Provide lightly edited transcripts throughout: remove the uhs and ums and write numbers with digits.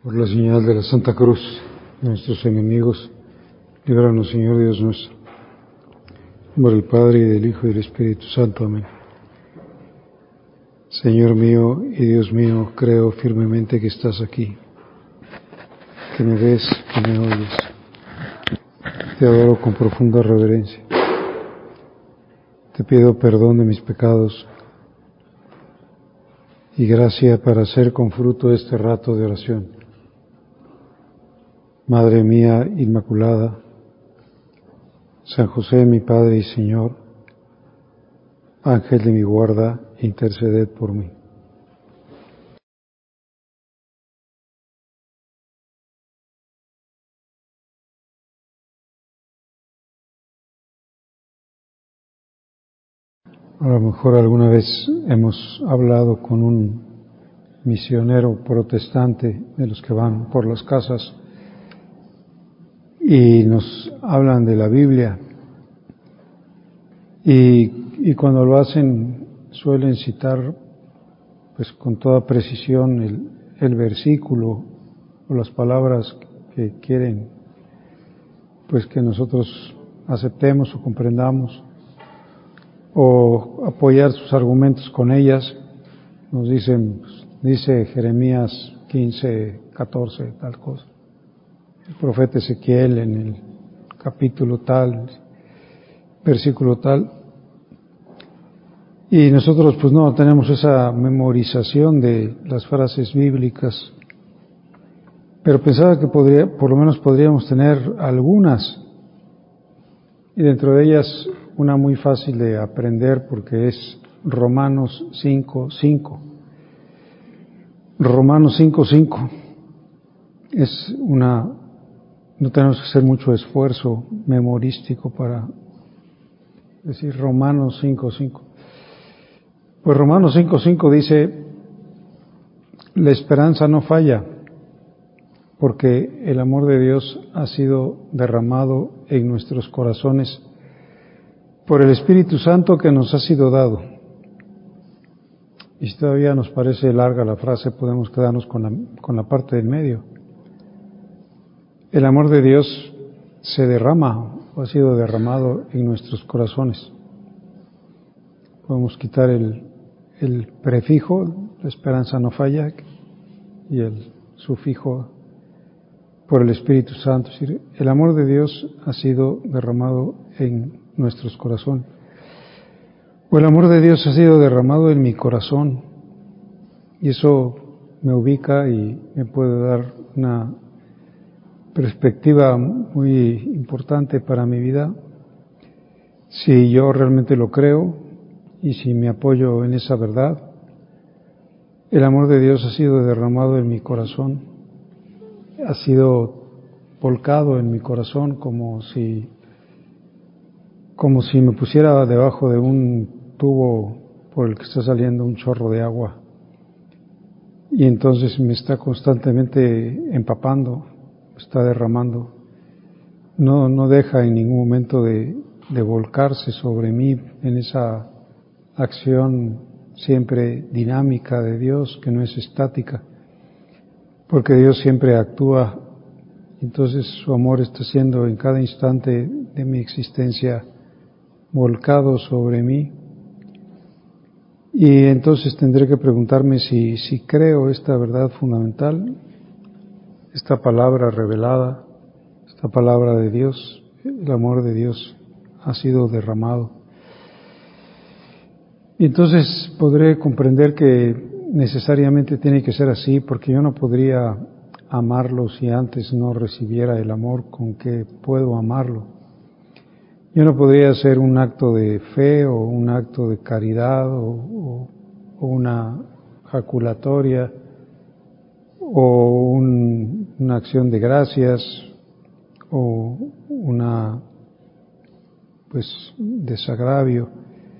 Por la señal de la Santa Cruz de nuestros enemigos, líbranos, Señor Dios nuestro. En nombre del Padre, y del Hijo, y del Espíritu Santo. Amén. Señor mío y Dios mío, creo firmemente que estás aquí, que me ves, que me oyes. Te adoro con profunda reverencia. Te pido perdón de mis pecados y gracia para hacer con fruto este rato de oración. Madre mía Inmaculada, San José, mi Padre y Señor, Ángel de mi guarda, interceded por mí. A lo mejor alguna vez hemos hablado con un misionero protestante de los que van por las casas y nos hablan de la Biblia y cuando lo hacen suelen citar pues con toda precisión el versículo o las palabras que quieren pues que nosotros aceptemos o comprendamos o apoyar sus argumentos con ellas. Nos dicen, pues, dice Jeremías 15:14 tal cosa, el profeta Ezequiel en el capítulo tal, versículo tal, y nosotros pues no tenemos esa memorización de las frases bíblicas, pero pensaba que por lo menos podríamos tener algunas, y dentro de ellas una muy fácil de aprender porque es Romanos 5:5. Romanos 5:5 es no tenemos que hacer mucho esfuerzo memorístico para decir Romanos 5:5. Pues Romanos 5:5 dice, la esperanza no falla, porque el amor de Dios ha sido derramado en nuestros corazones por el Espíritu Santo que nos ha sido dado. Y si todavía nos parece larga la frase, podemos quedarnos con la parte del medio. El amor de Dios se derrama o ha sido derramado en nuestros corazones. Podemos quitar el prefijo, la esperanza no falla, y el sufijo por el Espíritu Santo. Es decir, el amor de Dios ha sido derramado en nuestros corazones. O el amor de Dios ha sido derramado en mi corazón, y eso me ubica y me puede dar una perspectiva muy importante para mi vida, si yo realmente lo creo y si me apoyo en esa verdad. El amor de Dios ha sido derramado en mi corazón, ha sido volcado en mi corazón como si me pusiera debajo de un tubo por el que está saliendo un chorro de agua, y entonces me está constantemente empapando, está derramando, no deja en ningún momento de volcarse sobre mí en esa acción siempre dinámica de Dios, que no es estática, porque Dios siempre actúa. Entonces su amor está siendo en cada instante de mi existencia volcado sobre mí, y entonces tendré que preguntarme si creo esta verdad fundamental, esta palabra revelada, esta palabra de Dios. El amor de Dios ha sido derramado. Y entonces podré comprender que necesariamente tiene que ser así, porque yo no podría amarlo si antes no recibiera el amor con que puedo amarlo. Yo no podría hacer un acto de fe o un acto de caridad o una jaculatoria o una acción de gracias o una desagravio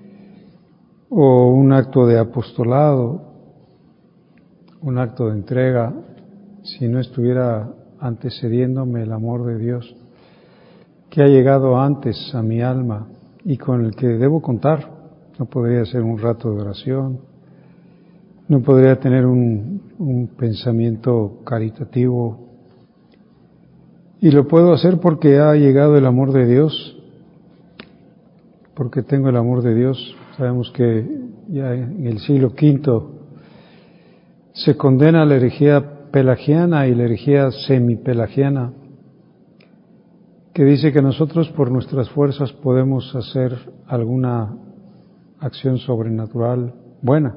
o un acto de apostolado, un acto de entrega, si no estuviera antecediéndome el amor de Dios que ha llegado antes a mi alma y con el que debo contar. No podría ser un rato de oración, no podría tener un pensamiento caritativo. Y lo puedo hacer porque ha llegado el amor de Dios, porque tengo el amor de Dios. Sabemos que ya en el siglo V se condena la herejía pelagiana y la herejía semipelagiana, que dice que nosotros por nuestras fuerzas podemos hacer alguna acción sobrenatural buena,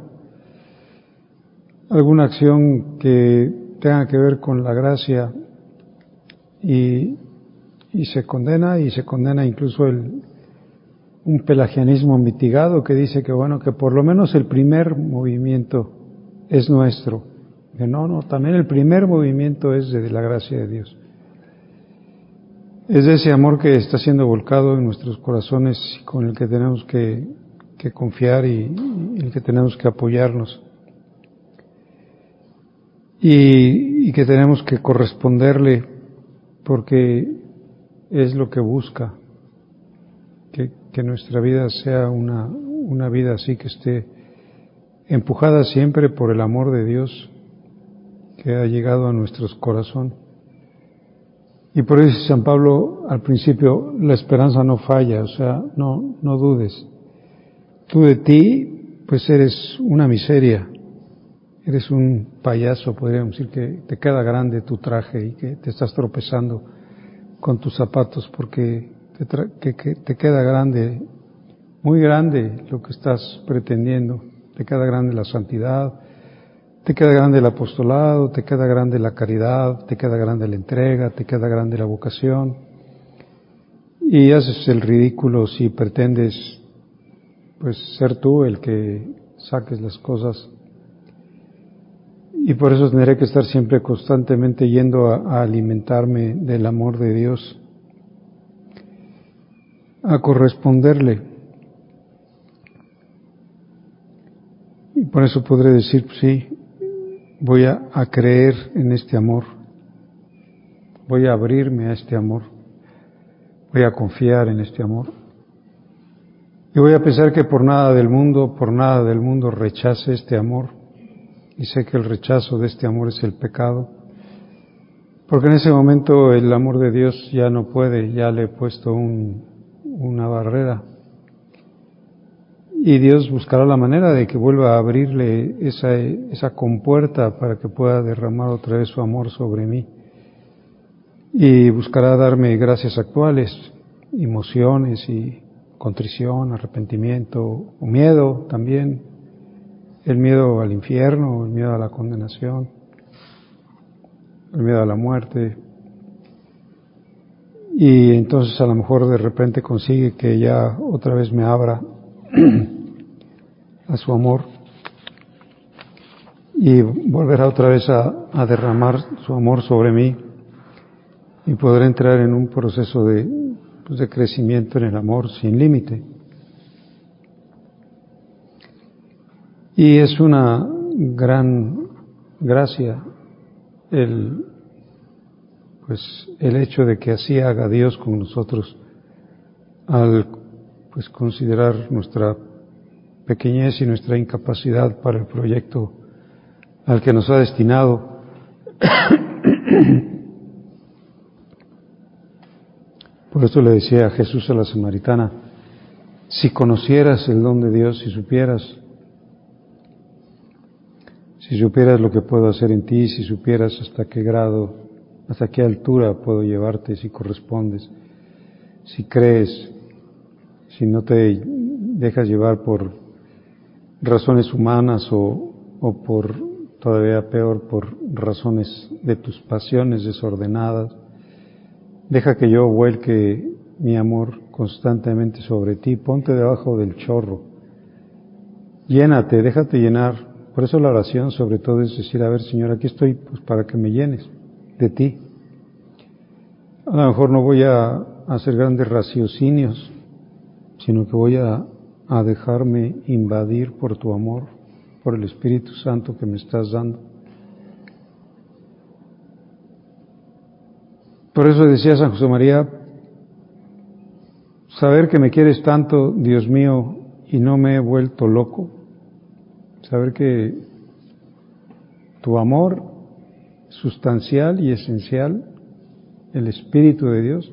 alguna acción que tenga que ver con la gracia, y se condena incluso un pelagianismo mitigado que dice que bueno, que por lo menos el primer movimiento es nuestro. Que no, también el primer movimiento es de la gracia de Dios. Es de ese amor que está siendo volcado en nuestros corazones, con el que tenemos que confiar y el que tenemos que apoyarnos. Y que tenemos que corresponderle, porque es lo que busca, que nuestra vida sea una vida así, que esté empujada siempre por el amor de Dios que ha llegado a nuestros corazones. Y por eso San Pablo al principio, la esperanza no falla, o sea, no dudes. Tú de ti, pues eres una miseria, eres un payaso, podríamos decir, que te queda grande tu traje y que te estás tropezando con tus zapatos porque te queda grande, muy grande lo que estás pretendiendo. Te queda grande la santidad, te queda grande el apostolado, te queda grande la caridad, te queda grande la entrega, te queda grande la vocación. Y haces el ridículo si pretendes, pues, ser tú el que saques las cosas. Y por eso tendré que estar siempre constantemente yendo a alimentarme del amor de Dios, a corresponderle. Y por eso podré decir, pues, sí, voy a creer en este amor, voy a abrirme a este amor, voy a confiar en este amor. Y voy a pensar que por nada del mundo rechace este amor. Y sé que el rechazo de este amor es el pecado, porque en ese momento el amor de Dios ya no puede, ya le he puesto una barrera. Y Dios buscará la manera de que vuelva a abrirle esa compuerta para que pueda derramar otra vez su amor sobre mí. Y buscará darme gracias actuales, emociones y contrición, arrepentimiento, o miedo también, el miedo al infierno, el miedo a la condenación, el miedo a la muerte. Y entonces a lo mejor de repente consigue que ya otra vez me abra a su amor y volverá otra vez a derramar su amor sobre mí y podré entrar en un proceso de crecimiento en el amor sin límite. Y es una gran gracia el hecho de que así haga Dios con nosotros al considerar nuestra pequeñez y nuestra incapacidad para el proyecto al que nos ha destinado. Por eso le decía a Jesús a la samaritana, si conocieras el don de Dios, si supieras lo que puedo hacer en ti, si supieras hasta qué grado, hasta qué altura puedo llevarte, si correspondes, si crees, si no te dejas llevar por razones humanas o por, todavía peor, por razones de tus pasiones desordenadas, deja que yo vuelque mi amor constantemente sobre ti, ponte debajo del chorro, llénate, déjate llenar. Por eso la oración sobre todo es decir, a ver Señor, aquí estoy pues para que me llenes de ti. A lo mejor no voy a hacer grandes raciocinios, sino que voy a dejarme invadir por tu amor, por el Espíritu Santo que me estás dando. Por eso decía San José María, saber que me quieres tanto, Dios mío, y no me he vuelto loco, saber que tu amor sustancial y esencial, el Espíritu de Dios,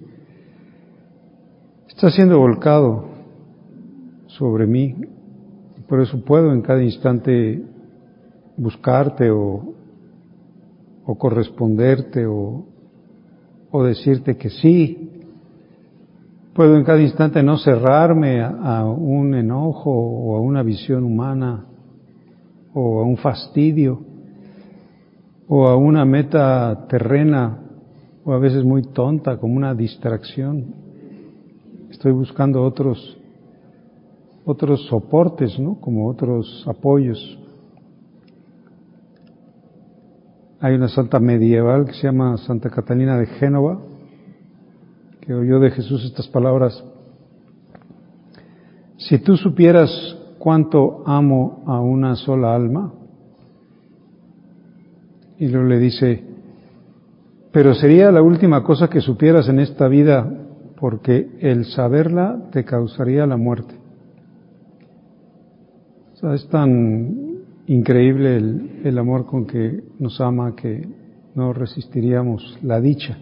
está siendo volcado sobre mí. Por eso puedo en cada instante buscarte o corresponderte o decirte que sí. Puedo en cada instante no cerrarme a un enojo o a una visión humana o a un fastidio o a una meta terrena o a veces muy tonta como una distracción. Estoy buscando otros soportes, ¿no? Como otros apoyos. Hay una santa medieval que se llama Santa Catalina de Génova, que oyó de Jesús estas palabras: si tú supieras cuánto amo a una sola alma, y luego le dice, pero sería la última cosa que supieras en esta vida, porque el saberla te causaría la muerte. O sea, es tan increíble el amor con que nos ama que no resistiríamos la dicha.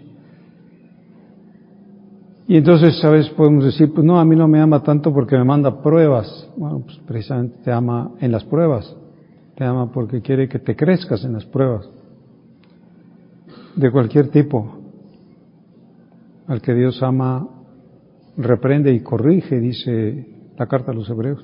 Y entonces, ¿sabes? Podemos decir, pues no, a mí no me ama tanto porque me manda pruebas. Bueno, pues precisamente te ama en las pruebas. Te ama porque quiere que te crezcas en las pruebas. De cualquier tipo. Al que Dios ama, reprende y corrige, dice la carta a los Hebreos.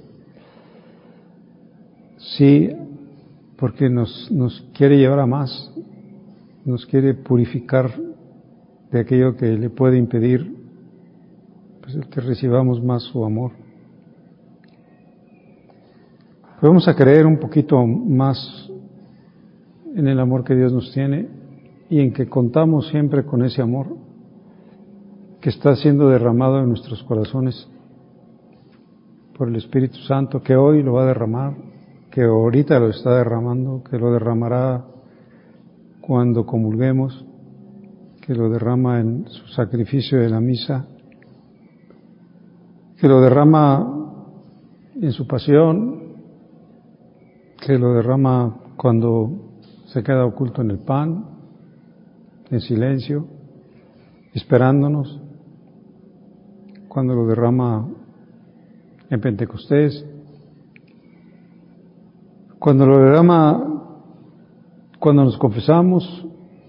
Sí, porque nos quiere llevar a más. Nos quiere purificar de aquello que le puede impedir pues el que recibamos más su amor. Vamos a creer un poquito más en el amor que Dios nos tiene y en que contamos siempre con ese amor que está siendo derramado en nuestros corazones por el Espíritu Santo, que hoy lo va a derramar, que ahorita lo está derramando, que lo derramará cuando comulguemos, que lo derrama en su sacrificio de la misa, que lo derrama en su pasión, que lo derrama cuando se queda oculto en el pan, en silencio, esperándonos, cuando lo derrama en Pentecostés, cuando lo derrama cuando nos confesamos,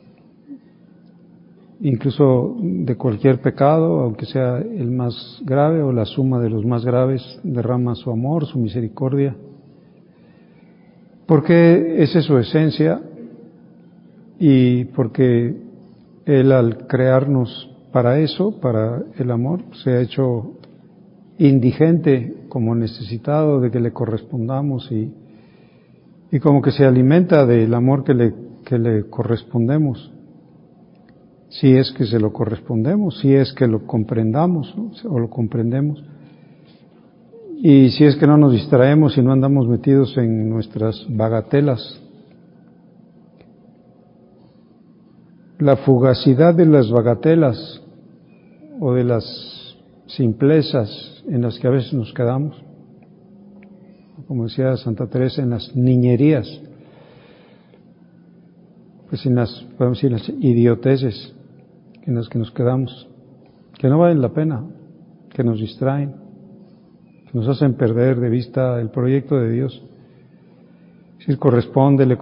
incluso de cualquier pecado, aunque sea el más grave o la suma de los más graves, derrama su amor, su misericordia, porque esa es su esencia y porque Él al crearnos para eso, para el amor, se ha hecho indigente, como necesitado de que le correspondamos y como que se alimenta del amor que le correspondemos. Si es que se lo correspondemos, si es que lo comprendamos, ¿no? O lo comprendemos, y si es que no nos distraemos y no andamos metidos en nuestras bagatelas. La fugacidad de las bagatelas o de las simplezas en las que a veces nos quedamos, como decía Santa Teresa, en las niñerías, pues en las, podemos decir, las idioteces en las que nos quedamos, que no valen la pena, que nos distraen, que nos hacen perder de vista el proyecto de Dios. Es decir, correspóndele,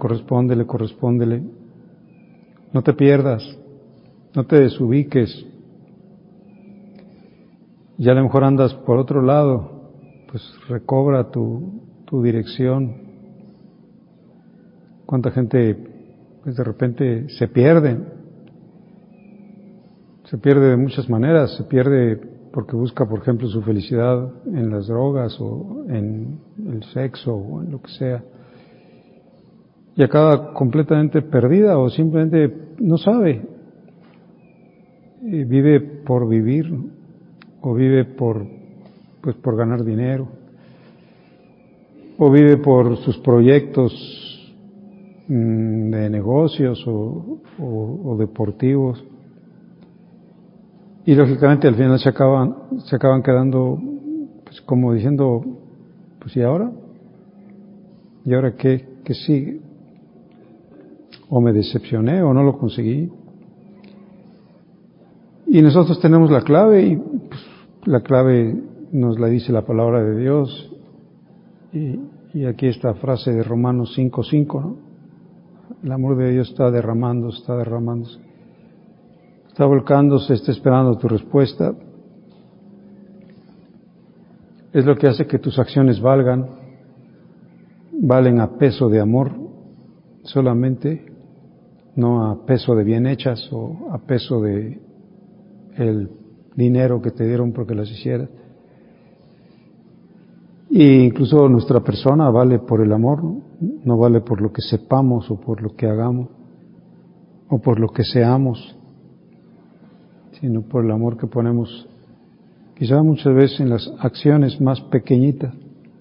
no te pierdas, no te desubiques. Ya a lo mejor andas por otro lado, pues recobra tu dirección. Cuánta gente pues de repente se pierde de muchas maneras, se pierde porque busca, por ejemplo, su felicidad en las drogas o en el sexo o en lo que sea, y acaba completamente perdida o simplemente no sabe, y vive por vivir o vive por ganar dinero o vive por sus proyectos de negocios o deportivos. Y lógicamente al final se acaban quedando pues como diciendo, pues ¿y ahora? ¿Y ahora qué sigue? o me decepcioné o no lo conseguí. Y nosotros tenemos la clave y pues, la clave nos la dice la palabra de Dios. Y aquí esta frase de Romanos 5:5, ¿no? El amor de Dios está derramándose, está volcándose, está esperando tu respuesta. Es lo que hace que tus acciones valen a peso de amor solamente, no a peso de bien hechas o a peso de el dinero que te dieron porque las hicieras. Y incluso nuestra persona vale por el amor, ¿no? No vale por lo que sepamos o por lo que hagamos o por lo que seamos, sino por el amor que ponemos, quizá muchas veces en las acciones más pequeñitas.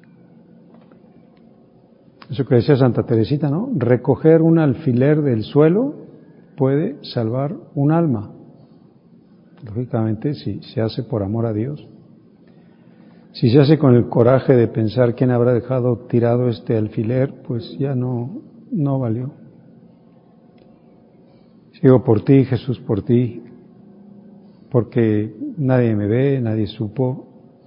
Eso que decía Santa Teresita, ¿no? Recoger un alfiler del suelo puede salvar un alma. Lógicamente, si se hace por amor a Dios. Si se hace con el coraje de pensar quién habrá dejado tirado este alfiler, pues ya no valió. Sigo por ti, Jesús, por ti, porque nadie me ve, nadie supo,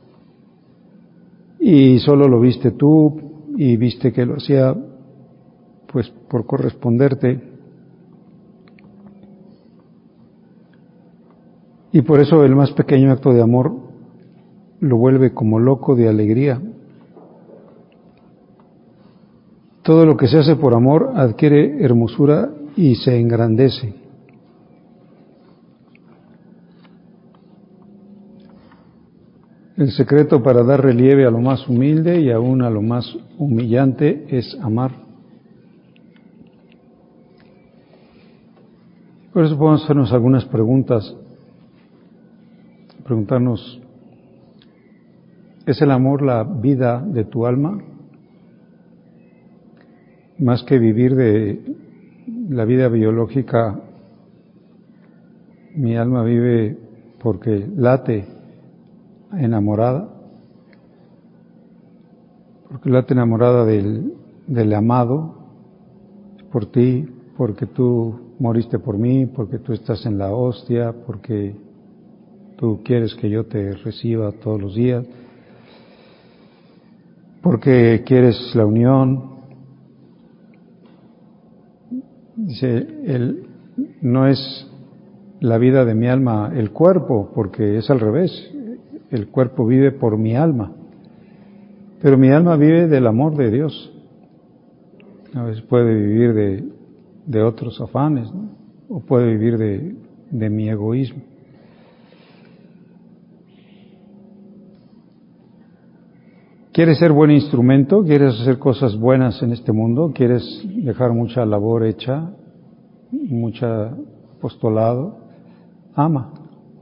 y solo lo viste tú, y viste que lo hacía, pues por corresponderte. Y por eso el más pequeño acto de amor lo vuelve como loco de alegría. Todo lo que se hace por amor adquiere hermosura y se engrandece. El secreto para dar relieve a lo más humilde y aún a lo más humillante es amar. Por eso podemos hacernos algunas preguntas. Preguntarnos, ¿es el amor la vida de tu alma? Más que vivir de la vida biológica, mi alma vive porque late enamorada, porque late enamorada del amado, por ti, porque tú moriste por mí, porque tú estás en la hostia, porque tú quieres que yo te reciba todos los días, porque quieres la unión. Dice, no es la vida de mi alma el cuerpo, porque es al revés, el cuerpo vive por mi alma, pero mi alma vive del amor de Dios. A veces puede vivir de otros afanes, ¿no? O puede vivir de mi egoísmo. ¿Quieres ser buen instrumento? ¿Quieres hacer cosas buenas en este mundo? ¿Quieres dejar mucha labor hecha? Mucha apostolado. Ama.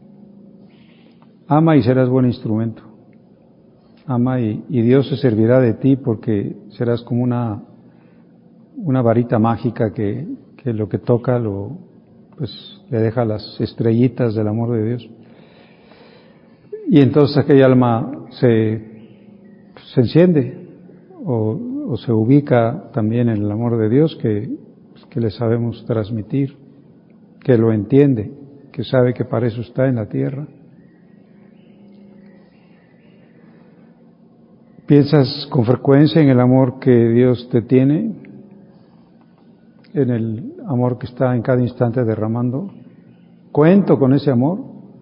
Ama y serás buen instrumento. Ama y Dios se servirá de ti porque serás como una varita mágica que lo que toca pues le deja las estrellitas del amor de Dios. Y entonces aquella alma se enciende o se ubica también en el amor de Dios que le sabemos transmitir, que lo entiende, que sabe que para eso está en la tierra. ¿Piensas con frecuencia en el amor que Dios te tiene? ¿En el amor que está en cada instante derramando? ¿Cuento con ese amor?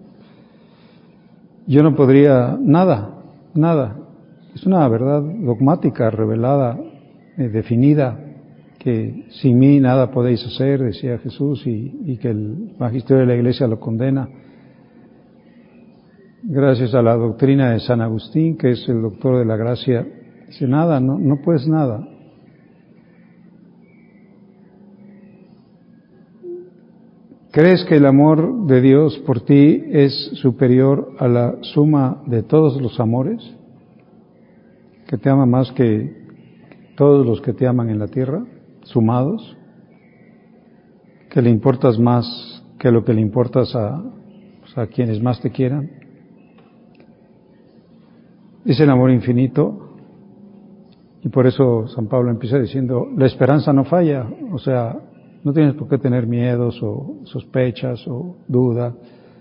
Yo no podría nada. Es una verdad dogmática, revelada, definida, que sin mí nada podéis hacer, decía Jesús, y que el magisterio de la Iglesia lo condena. Gracias a la doctrina de San Agustín, que es el doctor de la gracia, dice nada, no puedes nada. ¿Crees que el amor de Dios por ti es superior a la suma de todos los amores? ¿Que te ama más que todos los que te aman en la tierra, sumados? ¿Que le importas más que lo que le importas a quienes más te quieran? Es el amor infinito, y por eso San Pablo empieza diciendo, la esperanza no falla, o sea, No tienes por qué tener miedos o sospechas o duda.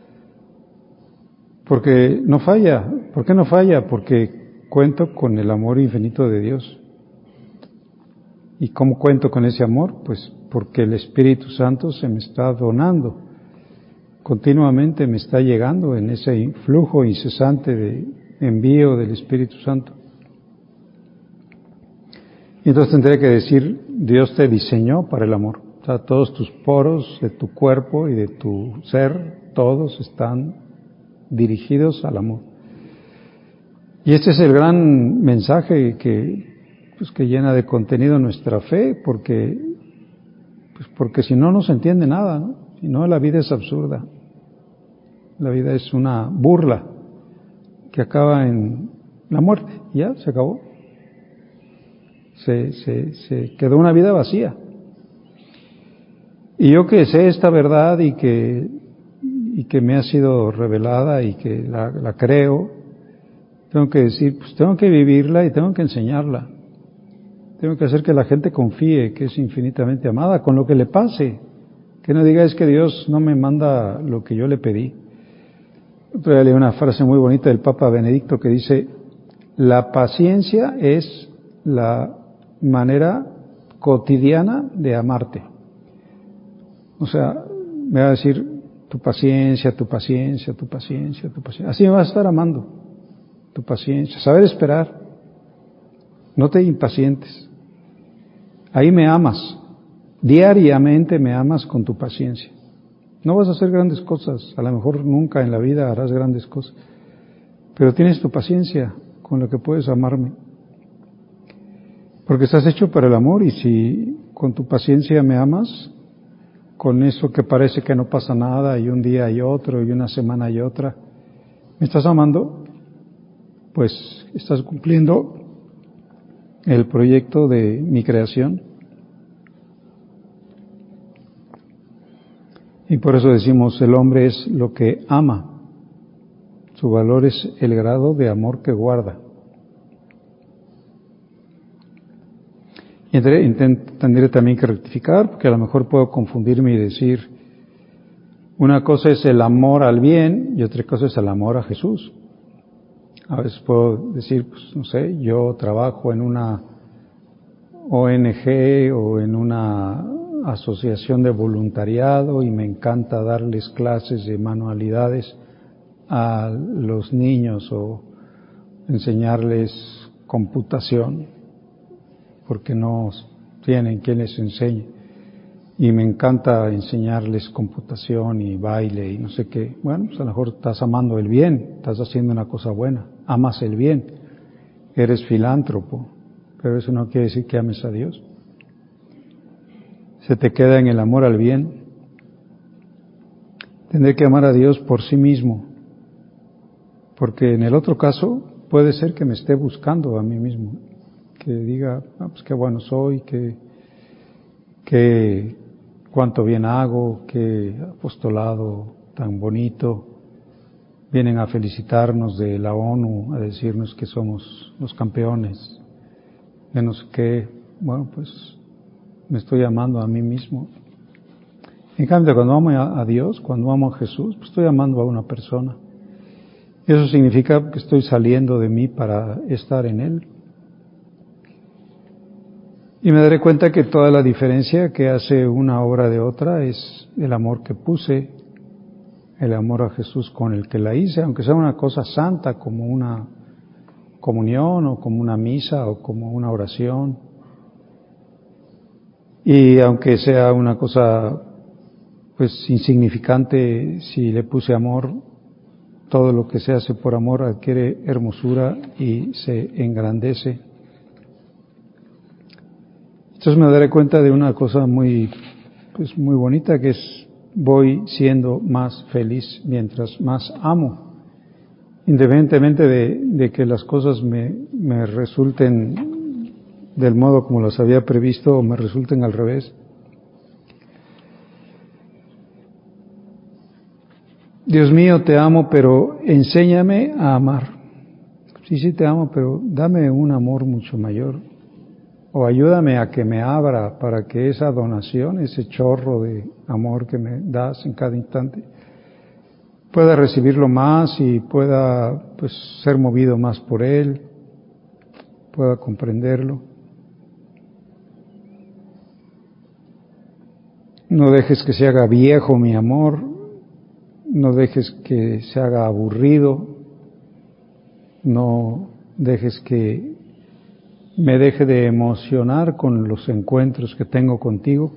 Porque no falla. ¿Por qué no falla? Porque cuento con el amor infinito de Dios. ¿Y cómo cuento con ese amor? Pues porque el Espíritu Santo se me está donando. Continuamente me está llegando en ese flujo incesante de envío del Espíritu Santo. Y entonces tendré que decir, Dios te diseñó para el amor. O sea, todos tus poros de tu cuerpo y de tu ser, todos están dirigidos al amor. Y este es el gran mensaje que llena de contenido nuestra fe, porque si no, no se entiende nada, ¿no? Si no, la vida es absurda. La vida es una burla que acaba en la muerte. Ya, se acabó. Se quedó una vida vacía. Y yo que sé esta verdad y que me ha sido revelada y que la creo, tengo que decir, pues tengo que vivirla y tengo que enseñarla. Tengo que hacer que la gente confíe que es infinitamente amada con lo que le pase. Que no diga es que Dios no me manda lo que yo le pedí. Otro día leí una frase muy bonita del Papa Benedicto que dice, la paciencia es la manera cotidiana de amarte. O sea, me va a decir, tu paciencia, tu paciencia, tu paciencia, tu paciencia. Así me vas a estar amando, tu paciencia. Saber esperar, no te impacientes. Ahí me amas, diariamente me amas con tu paciencia. No vas a hacer grandes cosas, a lo mejor nunca en la vida harás grandes cosas, pero tienes tu paciencia con lo que puedes amarme. Porque estás hecho para el amor y si con tu paciencia me amas, con eso que parece que no pasa nada y un día hay otro y una semana hay otra, ¿me estás amando? Pues estás cumpliendo el proyecto de mi creación. Y por eso decimos, el hombre es lo que ama. Su valor es el grado de amor que guarda. Y tendré también que rectificar, porque a lo mejor puedo confundirme y decir, una cosa es el amor al bien y otra cosa es el amor a Jesús. A veces puedo decir, pues no sé, yo trabajo en una ONG o en una asociación de voluntariado y me encanta darles clases de manualidades a los niños o enseñarles computación porque no tienen quien les enseñe y me encanta enseñarles computación y baile y no sé qué. Bueno, pues a lo mejor estás amando el bien, estás haciendo una cosa buena, amas el bien, eres filántropo, pero eso no quiere decir que ames a Dios. Se te queda en el amor al bien. Tendré que amar a Dios por sí mismo, porque en el otro caso puede ser que me esté buscando a mí mismo, que diga, pues qué bueno soy, que cuánto bien hago, qué apostolado tan bonito. Vienen a felicitarnos de la ONU, a decirnos que somos los campeones de no sé qué. Bueno, pues me estoy amando a mí mismo. En cambio, cuando amo a Dios, cuando amo a Jesús, pues estoy amando a una persona. Eso significa que estoy saliendo de mí para estar en Él. Y me daré cuenta que toda la diferencia que hace una obra de otra es el amor que puse, el amor a Jesús con el que la hice, aunque sea una cosa santa como una comunión o como una misa o como una oración. Y aunque sea una cosa pues insignificante, si le puse amor, todo lo que se hace por amor adquiere hermosura y se engrandece. Entonces me daré cuenta de una cosa muy bonita, que es voy siendo más feliz mientras más amo, independientemente de que las cosas me resulten del modo como las había previsto o me resulten al revés. Dios mío, te amo, pero enséñame a amar. Sí, te amo, pero dame un amor mucho mayor. o ayúdame a que me abra para que esa donación, ese chorro de amor que me das en cada instante, pueda recibirlo más y pueda pues ser movido más por él, pueda comprenderlo. No dejes que se haga viejo mi amor, no dejes que se haga aburrido, no dejes que me deje de emocionar con los encuentros que tengo contigo.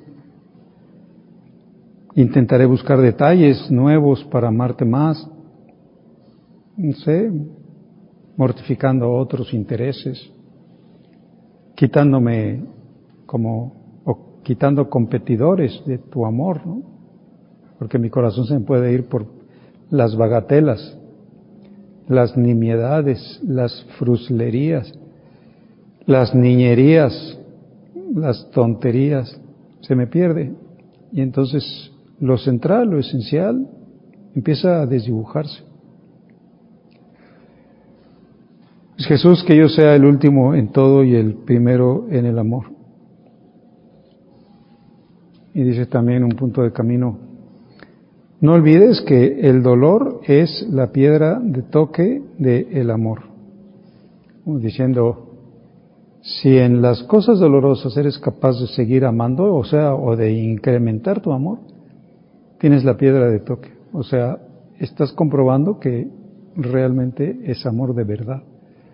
Intentaré buscar detalles nuevos para amarte más, no sé, mortificando otros intereses, quitándome quitando competidores de tu amor, ¿no? Porque mi corazón se me puede ir por las bagatelas, las nimiedades, las fruslerías, las niñerías, las tonterías, se me pierde. Y entonces lo central, lo esencial, empieza a desdibujarse. Es Jesús, que yo sea el último en todo y el primero en el amor. Y dice también un punto de camino: no olvides que el dolor es la piedra de toque del amor. Diciendo, si en las cosas dolorosas eres capaz de seguir amando, o de incrementar tu amor, tienes la piedra de toque. O sea, estás comprobando que realmente es amor de verdad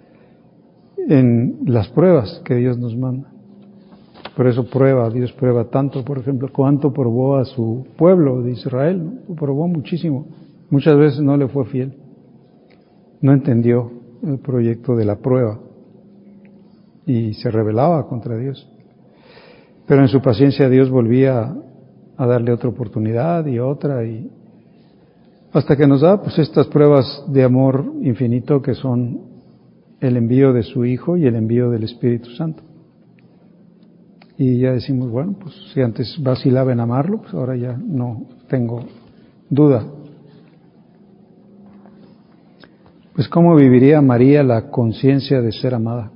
en las pruebas que Dios nos manda. Por eso Dios prueba tanto, por ejemplo, cuánto probó a su pueblo de Israel, ¿no? Lo probó muchísimo. Muchas veces no le fue fiel. No entendió el proyecto de la prueba y se rebelaba contra Dios. Pero en su paciencia Dios volvía a darle otra oportunidad y otra, y hasta que nos da pues estas pruebas de amor infinito, que son el envío de su Hijo y el envío del Espíritu Santo. Y ya decimos, bueno, pues si antes vacilaba en amarlo, pues ahora ya no tengo duda. Pues ¿cómo viviría María la conciencia de ser amada?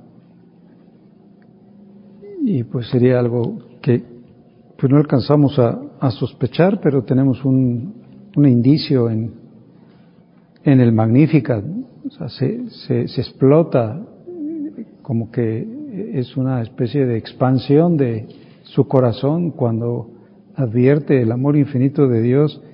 Y pues sería algo que pues no alcanzamos a sospechar, pero tenemos un indicio en el Magnificat, ¿no? O sea, se explota, como que es una especie de expansión de su corazón cuando advierte el amor infinito de Dios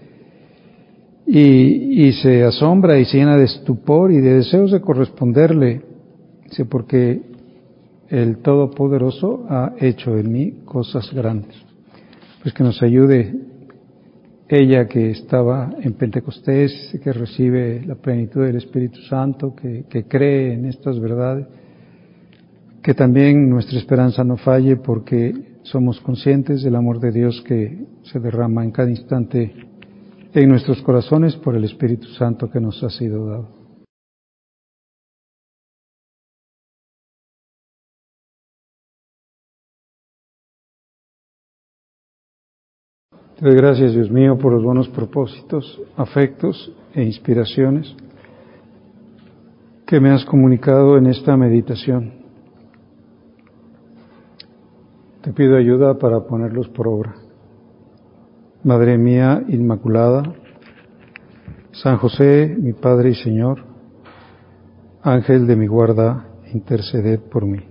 y se asombra y se llena de estupor y de deseos de corresponderle, porque el Todopoderoso ha hecho en mí cosas grandes. Pues que nos ayude ella, que estaba en Pentecostés, que recibe la plenitud del Espíritu Santo, que cree en estas verdades, que también nuestra esperanza no falle, porque somos conscientes del amor de Dios que se derrama en cada instante en nuestros corazones por el Espíritu Santo que nos ha sido dado. Te doy gracias, Dios mío, por los buenos propósitos, afectos e inspiraciones que me has comunicado en esta meditación. Te pido ayuda para ponerlos por obra. Madre mía Inmaculada, San José, mi Padre y Señor, Ángel de mi guarda, interceded por mí.